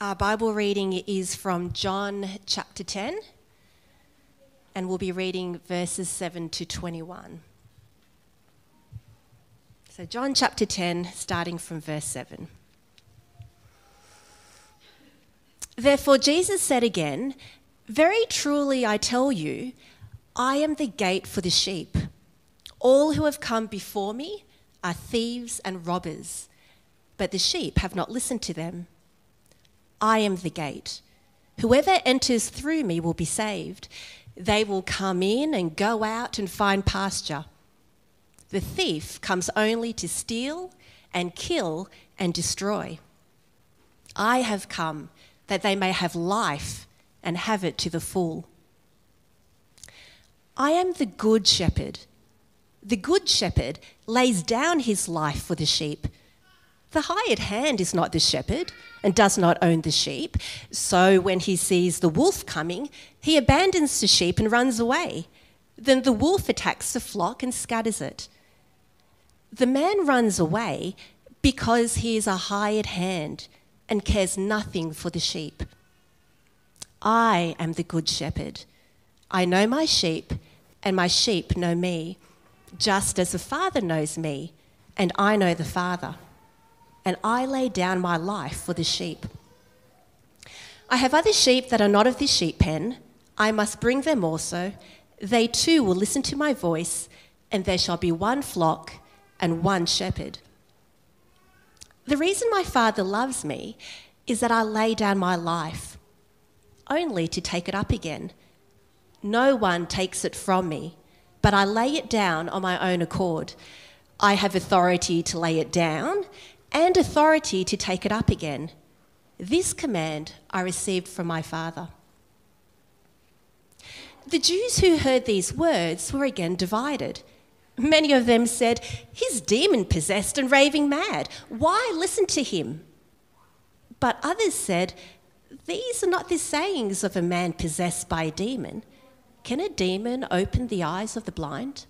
Our Bible reading is from John chapter 10, and we'll be reading verses 7 to 21. So John chapter 10, starting from verse 7. Therefore Jesus said again, "Very truly I tell you, I am the gate for the sheep. All who have come before me are thieves and robbers, but the sheep have not listened to them. I am the gate. Whoever enters through me will be saved. They will come in and go out and find pasture. The thief comes only to steal and kill and destroy. I have come that they may have life and have it to the full. I am the good shepherd. The good shepherd lays down his life for the sheep. The hired hand is not the shepherd and does not own the sheep. So when he sees the wolf coming, he abandons the sheep and runs away. Then the wolf attacks the flock and scatters it. The man runs away because he is a hired hand and cares nothing for the sheep. I am the good shepherd. I know my sheep, and my sheep know me, just as the Father knows me, and I know the Father. And I lay down my life for the sheep. I have other sheep that are not of this sheep pen. I must bring them also. They too will listen to my voice, and there shall be one flock and one shepherd. The reason my Father loves me is that I lay down my life, only to take it up again. No one takes it from me, but I lay it down on my own accord. I have authority to lay it down and authority to take it up again. This command I received from my Father." The Jews who heard these words were again divided. Many of them said, "He's demon-possessed and raving mad. Why listen to him?" But others said, "These are not the sayings of a man possessed by a demon. Can a demon open the eyes of the blind?"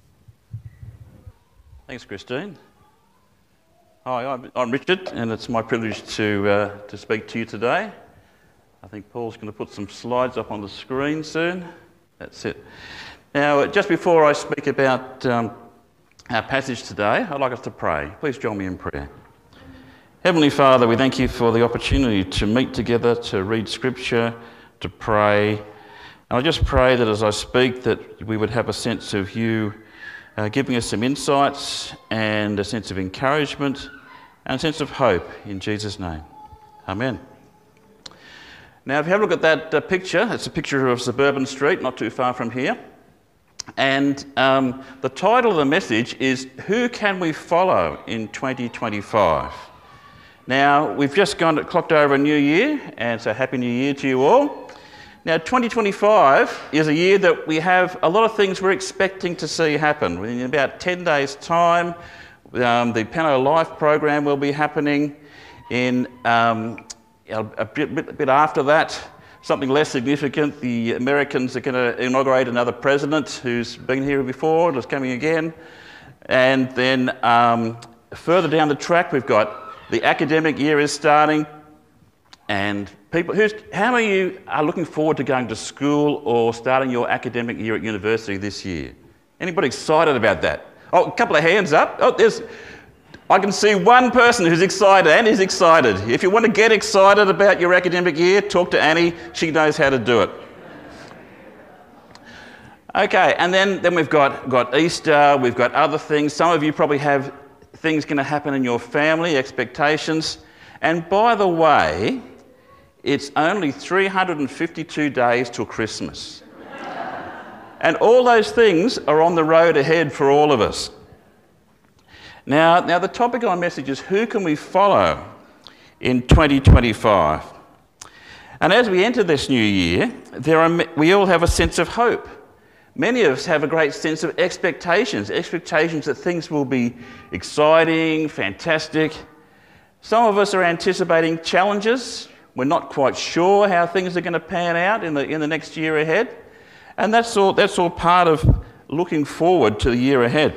Thanks, Christine. Hi, I'm Richard, and it's my privilege to speak to you today. I think Paul's going to put some slides up on the screen soon. That's it. Now, just before I speak about our passage today, I'd like us to pray. Please join me in prayer. Heavenly Father, we thank you for the opportunity to meet together, to read Scripture, to pray. And I just pray that as I speak that we would have a sense of you giving us some insights and a sense of encouragement and a sense of hope in Jesus' name. Amen. Now, if you have a look at that picture, it's a picture of Suburban Street, not too far from here. And the title of the message is, "Who Can We Follow in 2025? Now, we've just clocked over a new year, and so Happy New Year to you all. Now, 2025 is a year that we have a lot of things we're expecting to see happen. In about 10 days' time, the Penno Life program will be happening. In a bit after that, something less significant, the Americans are going to inaugurate another president who's been here before and is coming again. And then further down the track, we've got the academic year is starting. And people, how many of you are looking forward to going to school or starting your academic year at university this year? Anybody excited about that? Oh, a couple of hands up. Oh, I can see one person who's excited. Annie's excited. If you want to get excited about your academic year, talk to Annie. She knows how to do it. Okay, and then we've got Easter. We've got other things. Some of you probably have things going to happen in your family, expectations. And by the way, it's only 352 days till Christmas. And all those things are on the road ahead for all of us. Now the topic of my message is, who can we follow in 2025? And as we enter this new year, we all have a sense of hope. Many of us have a great sense of expectations that things will be exciting, fantastic. Some of us are anticipating challenges. We're not quite sure how things are going to pan out in the next year ahead. And that's all part of looking forward to the year ahead.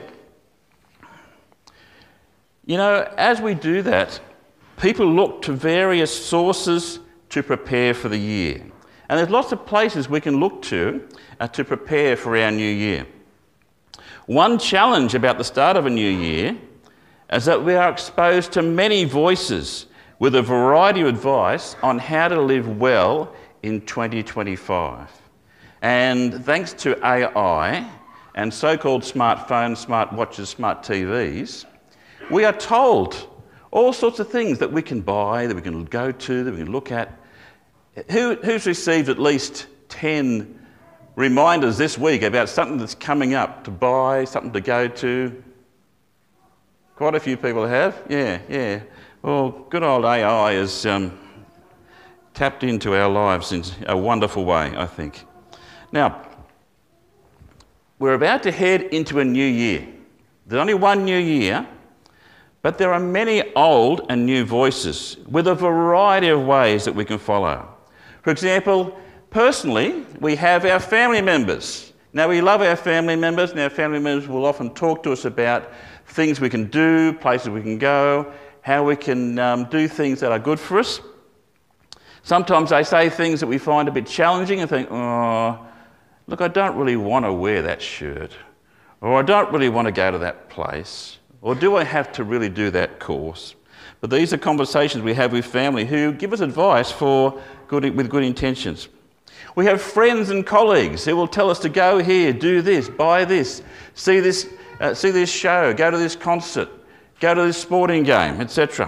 You know, as we do that, people look to various sources to prepare for the year. And there's lots of places we can look to prepare for our new year. One challenge about the start of a new year is that we are exposed to many voices with a variety of advice on how to live well in 2025. And thanks to AI and so-called smartphones, smart watches, smart TVs, we are told all sorts of things that we can buy, that we can go to, that we can look at. Who's received at least 10 reminders this week about something that's coming up to buy, something to go to? Quite a few people have, yeah. Well, good old AI has tapped into our lives in a wonderful way, I think. Now, we're about to head into a new year. There's only one new year, but there are many old and new voices with a variety of ways that we can follow. For example, personally, we have our family members. Now, we love our family members, and our family members will often talk to us about things we can do, places we can go, how we can do things that are good for us. Sometimes they say things that we find a bit challenging and think, oh, look, I don't really want to wear that shirt, or I don't really want to go to that place, or do I have to really do that course? But these are conversations we have with family who give us advice with good intentions. We have friends and colleagues who will tell us to go here, do this, buy this, see this show, go to this concert, go to this sporting game, etc.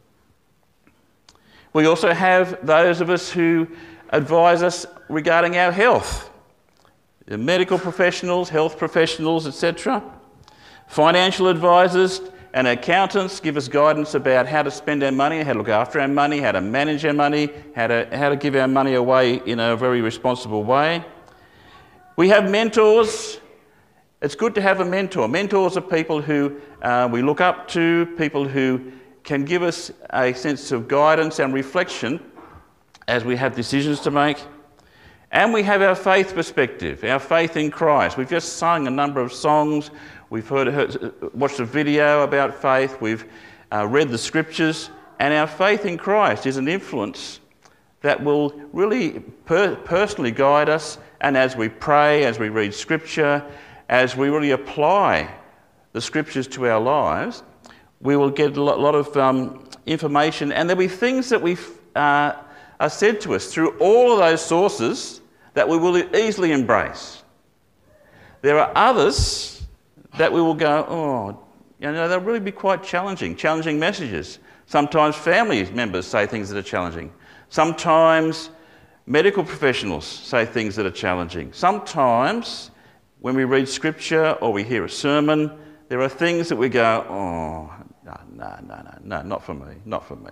We also have those of us who advise us regarding our health. Medical professionals, health professionals, etc. Financial advisors and accountants give us guidance about how to spend our money, how to look after our money, how to manage our money, how to give our money away in a very responsible way. We have mentors. It's good to have a mentor. Mentors are people who we look up to, people who can give us a sense of guidance and reflection as we have decisions to make. And we have our faith perspective, our faith in Christ. We've just sung a number of songs. We've watched a video about faith. We've read the scriptures. And our faith in Christ is an influence that will really personally guide us. And as we pray, as we read scripture, as we really apply the scriptures to our lives, we will get a lot of information. And there'll be things that are said to us through all of those sources that we will easily embrace. There are others that we will go, oh, they'll really be quite challenging messages. Sometimes family members say things that are challenging. Sometimes medical professionals say things that are challenging. Sometimes when we read scripture or we hear a sermon, there are things that we go, oh, no, not for me.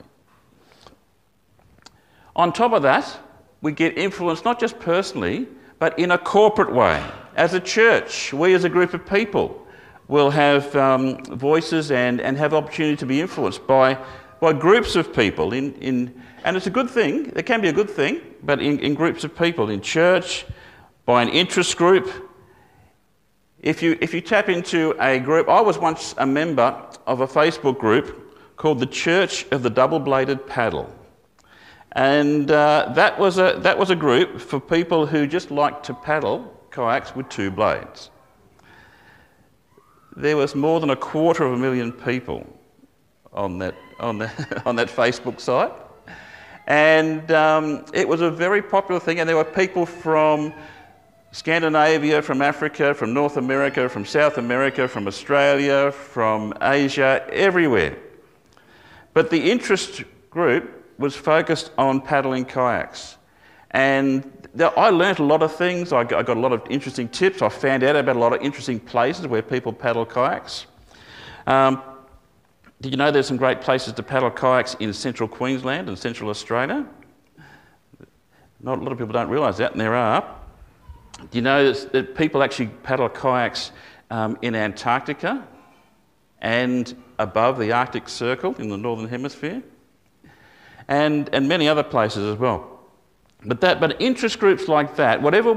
On top of that, we get influence not just personally, but in a corporate way. As a church, we as a group of people will have voices and have opportunity to be influenced by groups of people. And it's a good thing, it can be a good thing, but in groups of people, in church, by an interest group. If you tap into a group, I was once a member of a Facebook group called the Church of the Double-Bladed Paddle. And that was a group for people who just like to paddle kayaks with two blades. There was more than 250,000 people on that Facebook site, and it was a very popular thing. And there were people from Scandinavia, from Africa, from North America, from South America, from Australia, from Asia, everywhere. But the interest group was focused on paddling kayaks. And I learnt a lot of things. I got a lot of interesting tips. I found out about a lot of interesting places where people paddle kayaks. Did you know there's some great places to paddle kayaks in central Queensland and central Australia? Not a lot of people don't realise that, and there are. Do you know that people actually paddle kayaks in Antarctica and above the Arctic Circle in the Northern Hemisphere? And many other places as well. But interest groups like that, whatever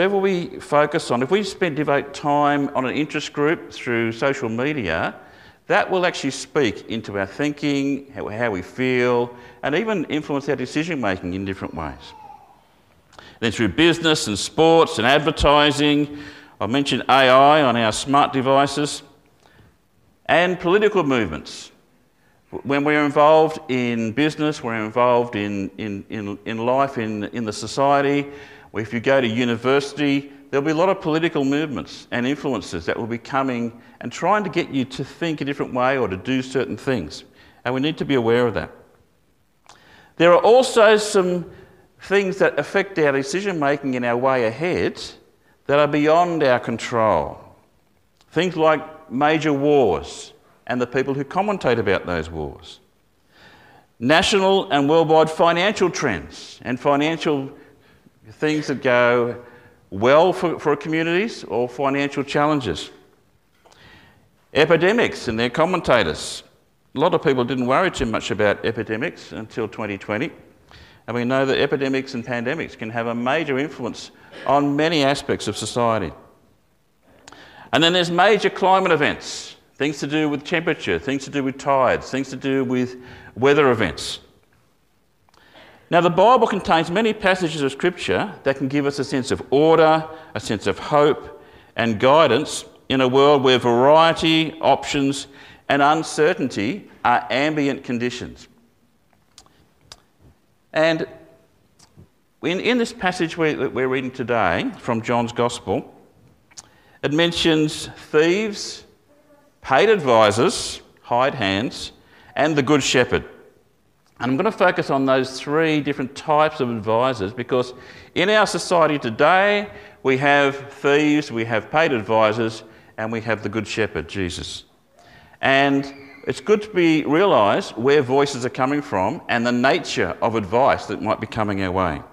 we focus on, if we devote time on an interest group through social media, that will actually speak into our thinking, how we feel, and even influence our decision making in different ways. Then through business and sports and advertising, I mentioned AI on our smart devices, and political movements. When we're involved in business, we're involved in life, in the society. If you go to university, there'll be a lot of political movements and influences that will be coming and trying to get you to think a different way or to do certain things. And we need to be aware of that. There are also some things that affect our decision making in our way ahead that are beyond our control. Things like major wars and the people who commentate about those wars. National and worldwide financial trends and financial things that go well for communities or financial challenges. Epidemics and their commentators. A lot of people didn't worry too much about epidemics until 2020. And we know that epidemics and pandemics can have a major influence on many aspects of society. And then there's major climate events, things to do with temperature, things to do with tides, things to do with weather events. Now, the Bible contains many passages of Scripture that can give us a sense of order, a sense of hope and guidance in a world where variety, options and uncertainty are ambient conditions. And in this passage we're reading today from John's Gospel, it mentions thieves, paid advisors, hired hands, and the Good Shepherd. And I'm going to focus on those three different types of advisors because in our society today, we have thieves, we have paid advisors, and we have the Good Shepherd, Jesus. And it's good to realise where voices are coming from and the nature of advice that might be coming our way.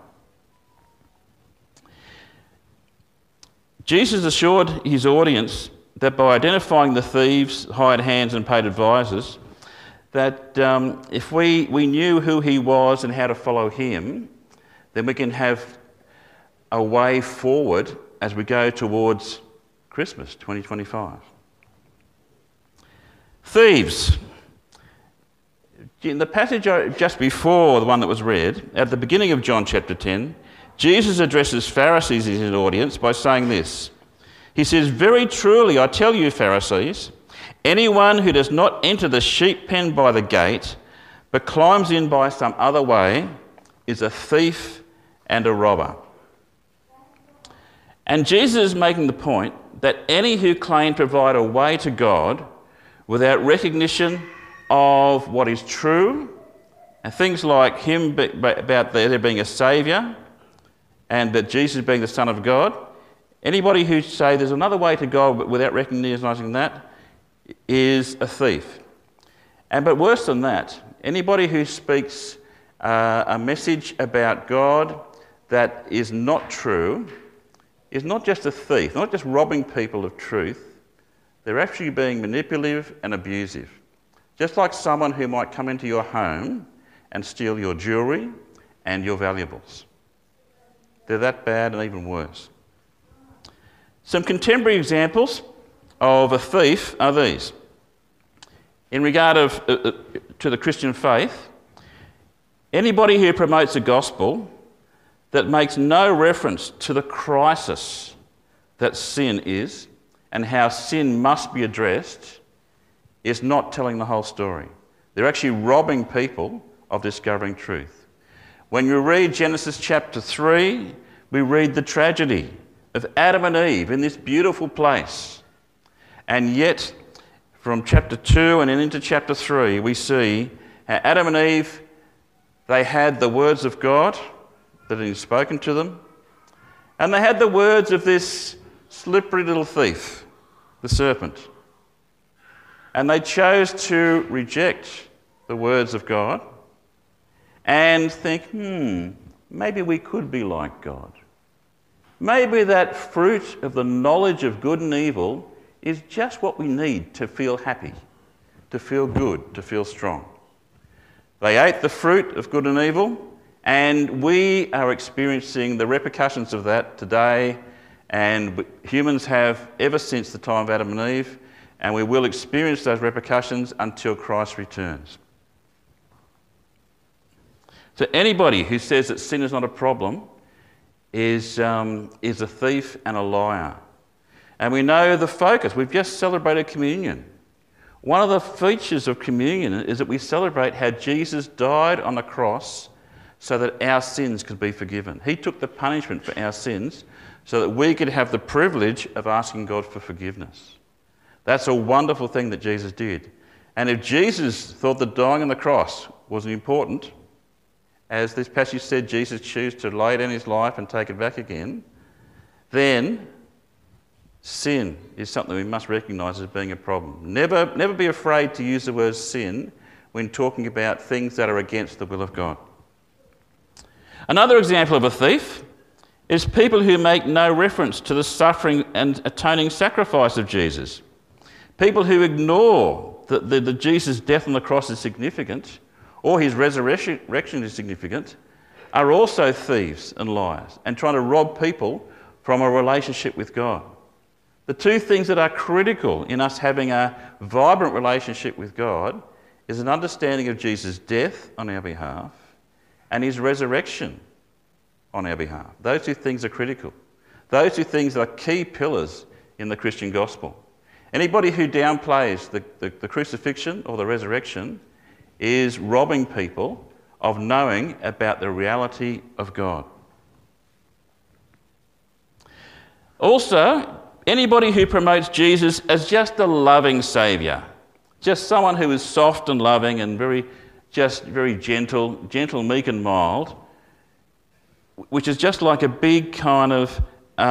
Jesus assured his audience that by identifying the thieves, hired hands and paid advisors, that if we knew who he was and how to follow him, then we can have a way forward as we go towards Christmas 2025. Thieves. In the passage just before the one that was read, at the beginning of John chapter 10, Jesus addresses Pharisees in his audience by saying this. He says, "Very truly I tell you, Pharisees, anyone who does not enter the sheep pen by the gate, but climbs in by some other way, is a thief and a robber." And Jesus is making the point that any who claim to provide a way to God without recognition of what is true, and things like him about there being a saviour, and that Jesus being the Son of God, anybody who say there's another way to God but without recognising that is a thief. But worse than that, anybody who speaks a message about God that is not true is not just a thief, not just robbing people of truth, they're actually being manipulative and abusive. Just like someone who might come into your home and steal your jewellery and your valuables. They're that bad and even worse. Some contemporary examples of a thief are these. In regard to the Christian faith, anybody who promotes a gospel that makes no reference to the crisis that sin is and how sin must be addressed is not telling the whole story. They're actually robbing people of discovering truth. When you read Genesis chapter 3, we read the tragedy of Adam and Eve in this beautiful place. And yet, from chapter 2 and into chapter 3, we see how Adam and Eve, they had the words of God that had spoken to them, and they had the words of this slippery little thief, the serpent. And they chose to reject the words of God and think, maybe we could be like God. Maybe that fruit of the knowledge of good and evil is just what we need to feel happy, to feel good, to feel strong. They ate the fruit of good and evil, and we are experiencing the repercussions of that today, and humans have ever since the time of Adam and Eve, and we will experience those repercussions until Christ returns. So anybody who says that sin is not a problem is a thief and a liar. And we know the focus. We've just celebrated communion. One of the features of communion is that we celebrate how Jesus died on the cross so that our sins could be forgiven. He took the punishment for our sins so that we could have the privilege of asking God for forgiveness. That's a wonderful thing that Jesus did. And if Jesus thought that dying on the cross wasn't important, as this passage said, Jesus chose to lay down his life and take it back again, then sin is something we must recognise as being a problem. Never be afraid to use the word sin when talking about things that are against the will of God. Another example of a thief is people who make no reference to the suffering and atoning sacrifice of Jesus. People who ignore that Jesus' death on the cross is significant, or his resurrection is significant, are also thieves and liars and trying to rob people from a relationship with God. The two things that are critical in us having a vibrant relationship with God is an understanding of Jesus' death on our behalf and his resurrection on our behalf. Those two things are critical. Those two things are key pillars in the Christian gospel. Anybody who downplays the crucifixion or the resurrection is robbing people of knowing about the reality of God. Also, anybody who promotes Jesus as just a loving saviour, just someone who is soft and loving and very gentle, meek and mild, which is just like a big kind of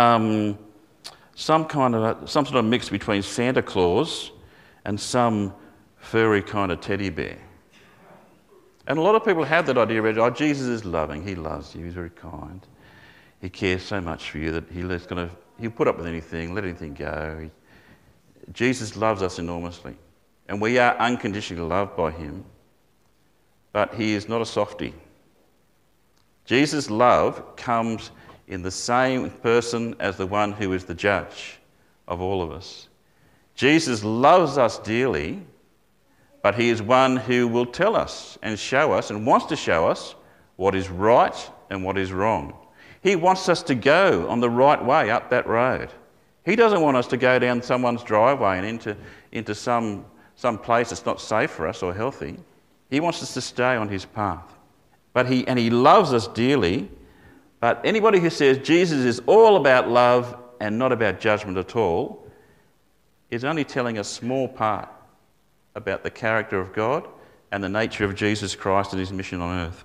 some sort of mix between Santa Claus and some furry kind of teddy bear. And a lot of people have that idea about, oh, Jesus is loving, he loves you, he's very kind, he cares so much for you that he'll put up with anything, let anything go. Jesus loves us enormously, and we are unconditionally loved by him, but he is not a softie. Jesus' love comes in the same person as the one who is the judge of all of us. Jesus loves us dearly, but he is one who will tell us and show us and wants to show us what is right and what is wrong. He wants us to go on the right way up that road. He doesn't want us to go down someone's driveway and into some place that's not safe for us or healthy. He wants us to stay on his path. But he loves us dearly. But anybody who says Jesus is all about love and not about judgment at all is only telling a small part about the character of God and the nature of Jesus Christ and his mission on earth.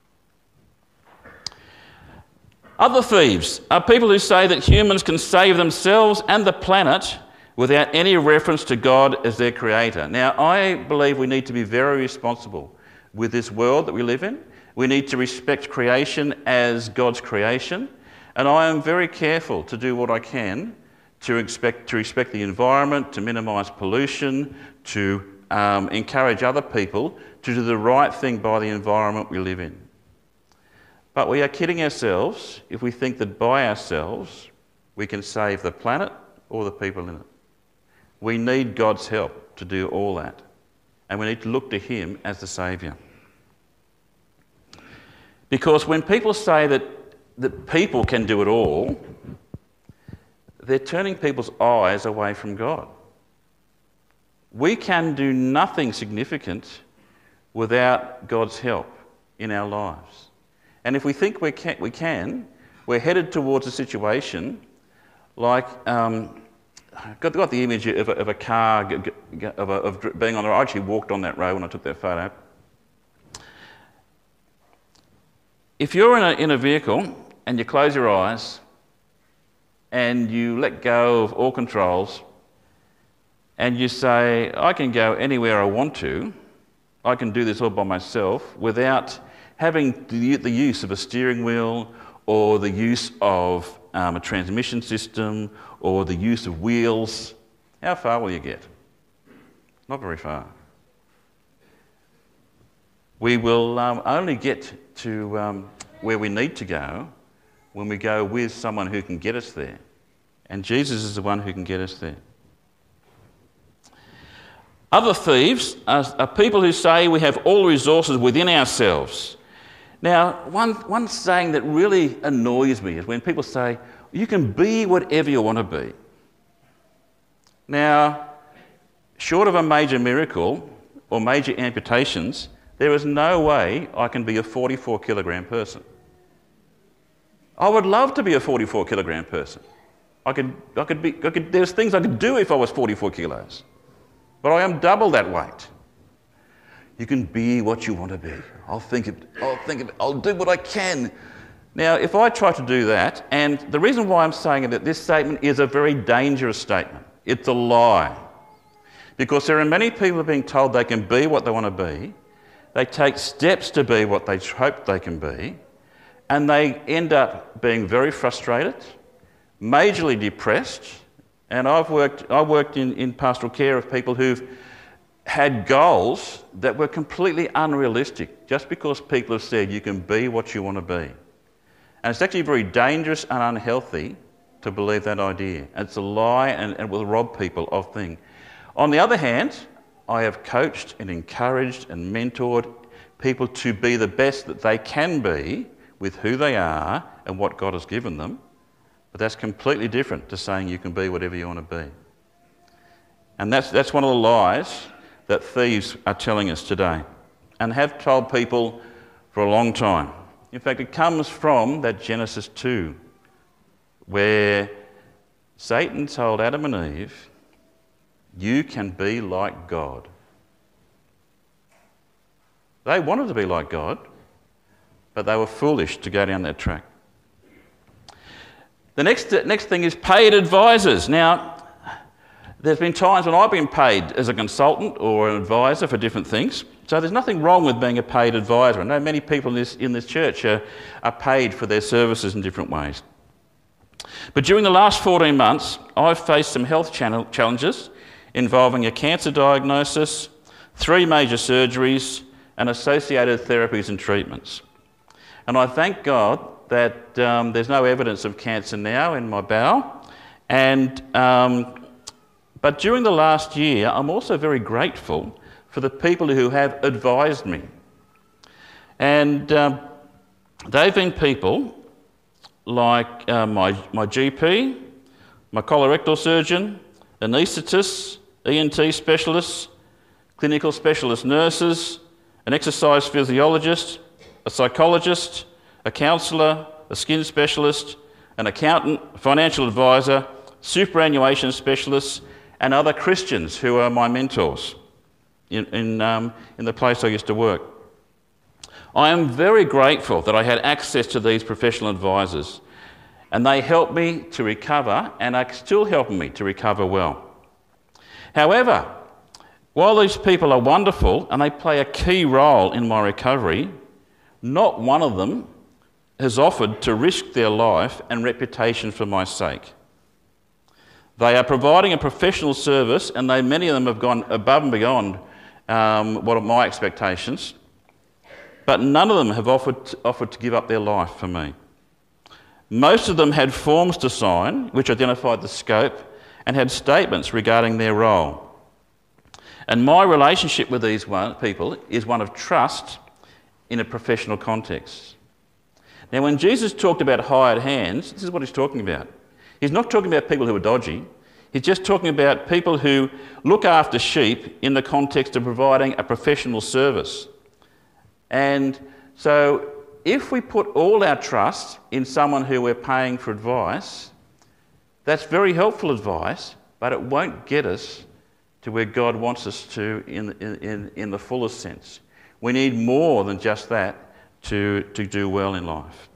Other thieves are people who say that humans can save themselves and the planet without any reference to God as their creator. Now, I believe we need to be very responsible with this world that we live in. We need to respect creation as God's creation, and I am very careful to do what I can to respect the environment, to minimise pollution, to encourage other people to do the right thing by the environment we live in. But we are kidding ourselves if we think that by ourselves we can save the planet or the people in it. We need God's help to do all that, and we need to look to him as the saviour. Because when people say that people can do it all, they're turning people's eyes away from God. We can do nothing significant without God's help in our lives. And if we think we can, we're headed towards a situation like, I've got the image of a car of being on the road. I actually walked on that road when I took that photo. If you're in a vehicle and you close your eyes and you let go of all controls and you say, I can go anywhere I want to, I can do this all by myself without having the use of a steering wheel or the use of a transmission system or the use of wheels, how far will you get? Not very far. We will only get to where we need to go when we go with someone who can get us there. And Jesus is the one who can get us there. Other thieves are people who say we have all the resources within ourselves. Now, one saying that really annoys me is when people say, you can be whatever you want to be. Now, short of a major miracle or major amputations, there is no way I can be a 44 kilogram person. I would love to be a 44 kilogram person. There's things I could do if I was 44 kilos, but I am double that weight. You can be what you want to be. I'll think of it. I'll do what I can. Now, if I try to do that, and the reason why I'm saying that this statement is a very dangerous statement. It's a lie. Because there are many people who are being told they can be what they want to be. They take steps to be what they hope they can be, and they end up being very frustrated, majorly depressed. And I worked in pastoral care of people who've had goals that were completely unrealistic just because people have said you can be what you want to be. And it's actually very dangerous and unhealthy to believe that idea. It's a lie and will rob people of things. On the other hand, I have coached and encouraged and mentored people to be the best that they can be with who they are and what God has given them. But that's completely different to saying you can be whatever you want to be. And that's one of the lies that thieves are telling us today and have told people for a long time. In fact, it comes from that Genesis 2 where Satan told Adam and Eve, you can be like God. They wanted to be like God, but they were foolish to go down that track. The next thing is paid advisors. Now, there's been times when I've been paid as a consultant or an advisor for different things. So there's nothing wrong with being a paid advisor. I know many people in this church are paid for their services in different ways. But during the last 14 months, I've faced some health challenges involving a cancer diagnosis, 3 major surgeries, and associated therapies and treatments. And I thank God that there's no evidence of cancer now in my bowel. But during the last year, I'm also very grateful for the people who have advised me. And they've been people like my GP, my colorectal surgeon, anaesthetists, ENT specialists, clinical specialist nurses, an exercise physiologist, a psychologist, a counsellor, a skin specialist, an accountant, a financial advisor, superannuation specialists, and other Christians who are my mentors in the place I used to work. I am very grateful that I had access to these professional advisors, and they helped me to recover and are still helping me to recover well. However, while these people are wonderful and they play a key role in my recovery, not one of them has offered to risk their life and reputation for my sake. They are providing a professional service, and many of them have gone above and beyond what are my expectations, but none of them have offered to give up their life for me. Most of them had forms to sign which identified the scope and had statements regarding their role. And my relationship with these people is one of trust in a professional context. Now, when Jesus talked about hired hands, this is what he's talking about. He's not talking about people who are dodgy. He's just talking about people who look after sheep in the context of providing a professional service. And so if we put all our trust in someone who we're paying for advice, that's very helpful advice, but it won't get us to where God wants us to in the fullest sense. We need more than just that to do well in life.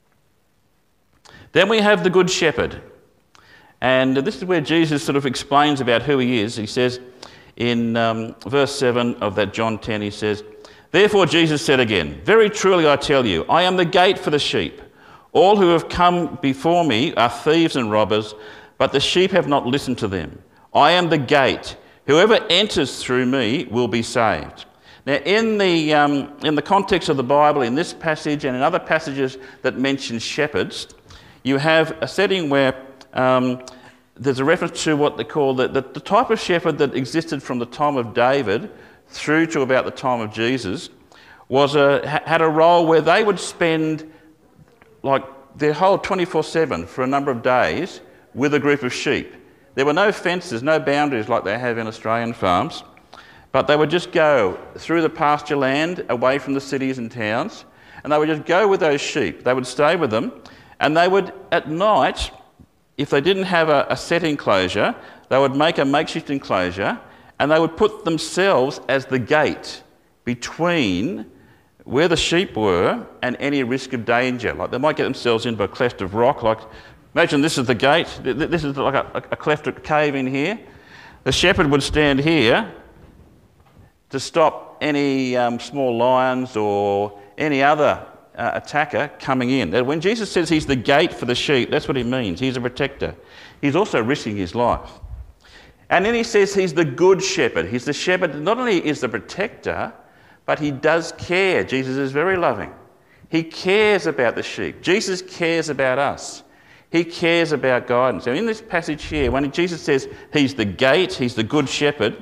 Then we have the Good Shepherd. And this is where Jesus sort of explains about who he is. He says in verse 7 of that John 10, he says, "Therefore Jesus said again, very truly I tell you, I am the gate for the sheep. All who have come before me are thieves and robbers, but the sheep have not listened to them. I am the gate. Whoever enters through me will be saved." Now, in the context of the Bible, in this passage and in other passages that mention shepherds, you have a setting where there's a reference to what they call the type of shepherd that existed from the time of David through to about the time of Jesus had a role where they would spend like their whole 24/7 for a number of days with a group of sheep. There were no fences, no boundaries like they have in Australian farms, but they would just go through the pasture land away from the cities and towns, and they would just go with those sheep. They would stay with them, and they would, at night, if they didn't have a set enclosure, they would make a makeshift enclosure, and they would put themselves as the gate between where the sheep were and any risk of danger. Like they might get themselves into a cleft of rock. Like, imagine this is the gate. This is like a cleft, a cave in here. The shepherd would stand here to stop any small lions or any other attacker coming in. When Jesus says he's the gate for the sheep, that's what he means. He's a protector. He's also risking his life. And then he says he's the good shepherd. He's the shepherd that not only is the protector, but he does care. Jesus is very loving. He cares about the sheep. Jesus cares about us. He cares about guidance. And in this passage here, when Jesus says he's the gate, he's the good shepherd,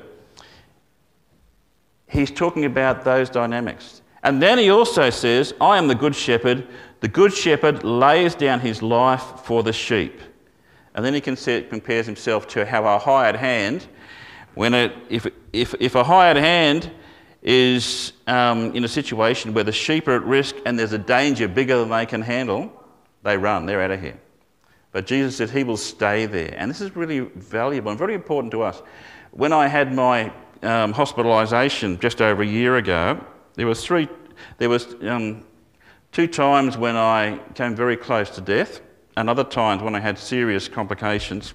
he's talking about those dynamics. And then he also says, I am the good shepherd. The good shepherd lays down his life for the sheep. And then he compares himself to how a hired hand, if a hired hand is in a situation where the sheep are at risk and there's a danger bigger than they can handle, they run, they're out of here. But Jesus said he will stay there. And this is really valuable and very important to us. When I had my hospitalisation just over a year ago, there was two times when I came very close to death, and other times when I had serious complications.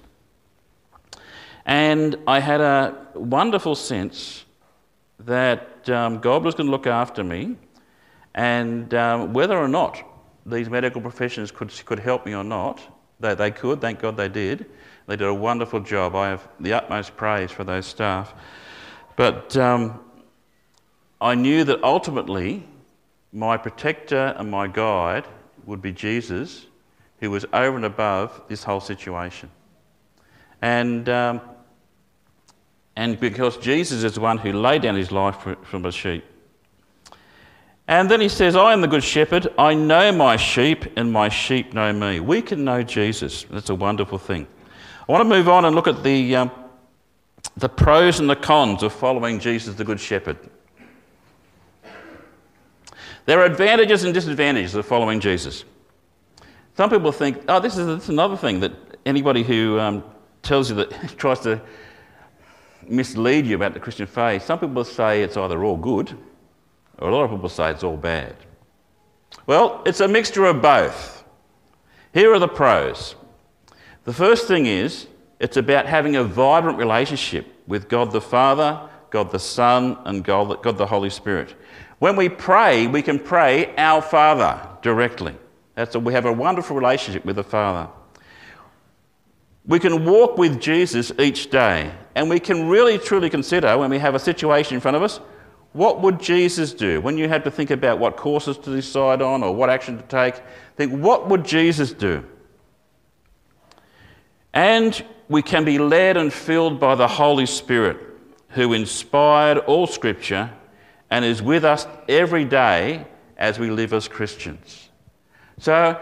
And I had a wonderful sense that God was going to look after me, and whether or not these medical professions could help me or not, they could, thank God they did. They did a wonderful job. I have the utmost praise for those staff. But I knew that ultimately my protector and my guide would be Jesus, who was over and above this whole situation. And because Jesus is the one who laid down his life for the sheep. And then he says, I am the good shepherd. I know my sheep and my sheep know me. We can know Jesus. That's a wonderful thing. I want to move on and look at the pros and the cons of following Jesus, the good shepherd. There are advantages and disadvantages of following Jesus. Some people think, this is another thing that anybody who tells you that tries to mislead you about the Christian faith, some people say it's either all good or a lot of people say it's all bad. Well, it's a mixture of both. Here are the pros. The first thing is it's about having a vibrant relationship with God the Father, God the Son, and God the Holy Spirit. When we pray, we can pray our Father directly. We have a wonderful relationship with the Father. We can walk with Jesus each day, and we can really truly consider when we have a situation in front of us, what would Jesus do? When you have to think about what courses to decide on or what action to take, think, what would Jesus do? And we can be led and filled by the Holy Spirit, who inspired all Scripture and is with us every day as we live as Christians. So,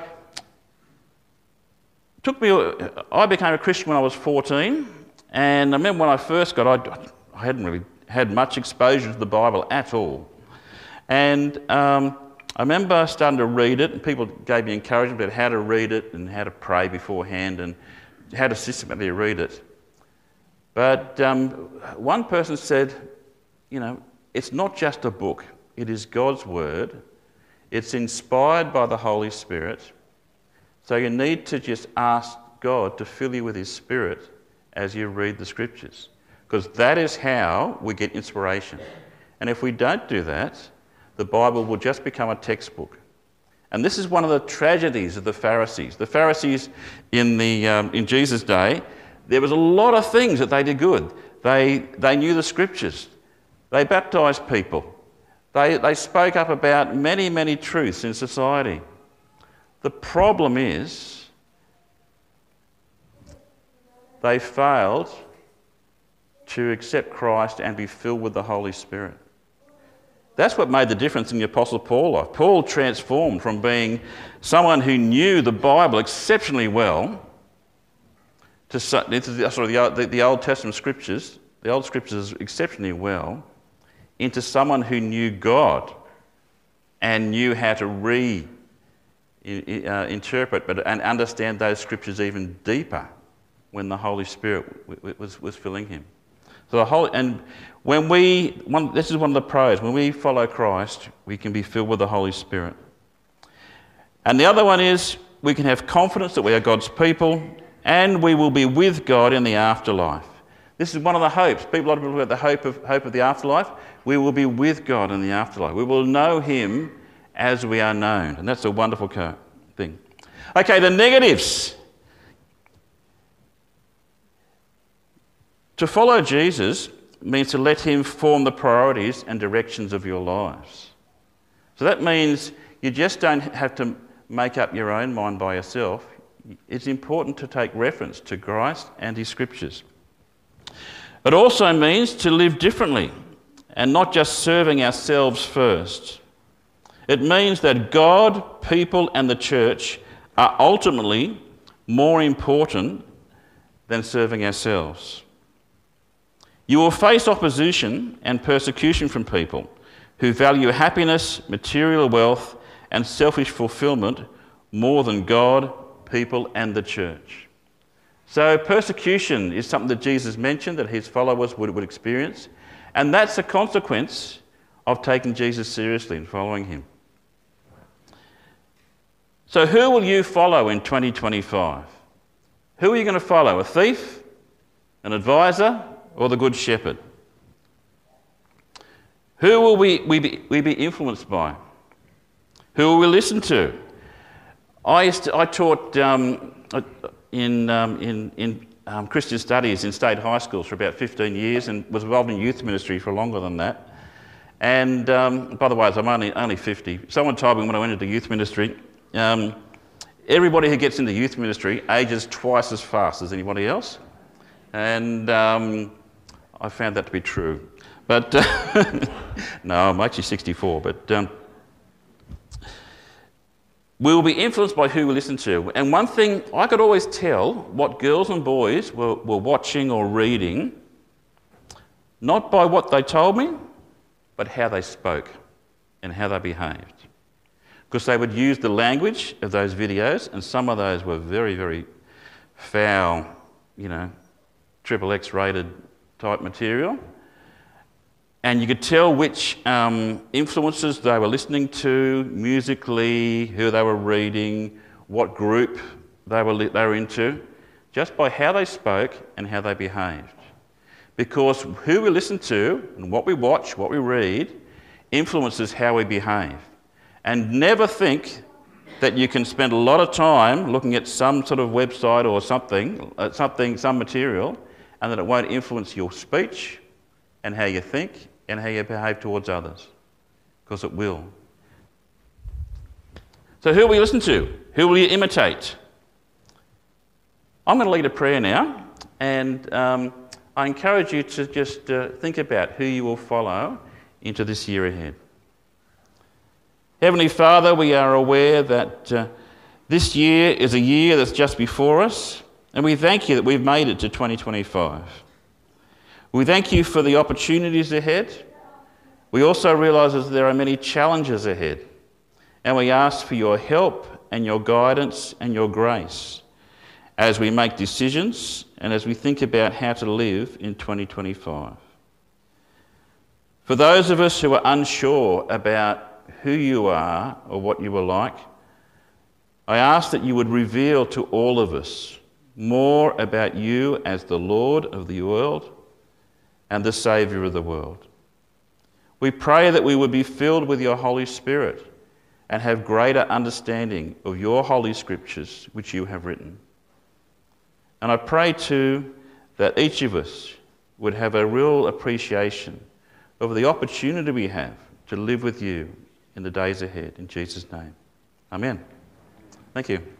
I became a Christian when I was 14, and I remember when I first got, I hadn't really had much exposure to the Bible at all. And I remember starting to read it, and people gave me encouragement about how to read it and how to pray beforehand and how to systematically read it. But one person said, it's not just a book, it is God's Word. It's inspired by the Holy Spirit. So you need to just ask God to fill you with His Spirit as you read the Scriptures, because that is how we get inspiration. And if we don't do that, the Bible will just become a textbook. And this is one of the tragedies of the Pharisees. The Pharisees in Jesus' day, there was a lot of things that they did good. They knew the Scriptures. They baptised people. They spoke up about many, many truths in society. The problem is they failed to accept Christ and be filled with the Holy Spirit. That's what made the difference in the Apostle Paul's life. Paul transformed from being someone who knew the Bible exceptionally well to the Old Testament scriptures, the Old Scriptures exceptionally well, into someone who knew God and knew how to interpret and understand those scriptures even deeper when the Holy Spirit was filling him. So this is one of the pros. When we follow Christ, we can be filled with the Holy Spirit. And the other one is we can have confidence that we are God's people and we will be with God in the afterlife. This is one of the hopes. A lot of people about the hope of the afterlife. We will be with God in the afterlife. We will know him as we are known. And that's a wonderful thing. Okay, the negatives. To follow Jesus means to let him form the priorities and directions of your lives. So that means you just don't have to make up your own mind by yourself. It's important to take reference to Christ and his scriptures. It also means to live differently and not just serving ourselves first. It means that God, people and the church are ultimately more important than serving ourselves. You will face opposition and persecution from people who value happiness, material wealth, and selfish fulfillment more than God, people, and the church. So persecution is something that Jesus mentioned that his followers would experience, and that's a consequence of taking Jesus seriously and following him. So who will you follow in 2025? Who are you going to follow? A thief? An advisor? Or the Good Shepherd? Who will we be influenced by? Who will we listen to? I taught in Christian studies in state high schools for about 15 years and was involved in youth ministry for longer than that. And by the way, I'm only 50. Someone told me when I went into youth ministry, everybody who gets into youth ministry ages twice as fast as anybody else. And I found that to be true. But no, I'm actually 64. But we'll be influenced by who we listen to. And one thing, I could always tell what girls and boys were watching or reading, not by what they told me, but how they spoke and how they behaved. Because they would use the language of those videos, and some of those were very, very foul, XXX rated type material. And you could tell which influences they were listening to musically, who they were reading, what group they were into, just by how they spoke and how they behaved. Because who we listen to and what we watch, what we read, influences how we behave. And never think that you can spend a lot of time looking at some sort of website or some material, and that it won't influence your speech and how you think and how you behave towards others, because it will. So who will you listen to? Who will you imitate? I'm going to lead a prayer now, and I encourage you to just think about who you will follow into this year ahead. Heavenly Father, we are aware that this year is a year that's just before us, and we thank you that we've made it to 2025. We thank you for the opportunities ahead. We also realise that there are many challenges ahead, and we ask for your help and your guidance and your grace as we make decisions and as we think about how to live in 2025. For those of us who are unsure about who you are or what you are like, I ask that you would reveal to all of us more about you as the Lord of the world and the Saviour of the world. We pray that we would be filled with your Holy Spirit and have greater understanding of your Holy Scriptures which you have written. And I pray too that each of us would have a real appreciation of the opportunity we have to live with you in the days ahead. In Jesus' name. Amen. Thank you.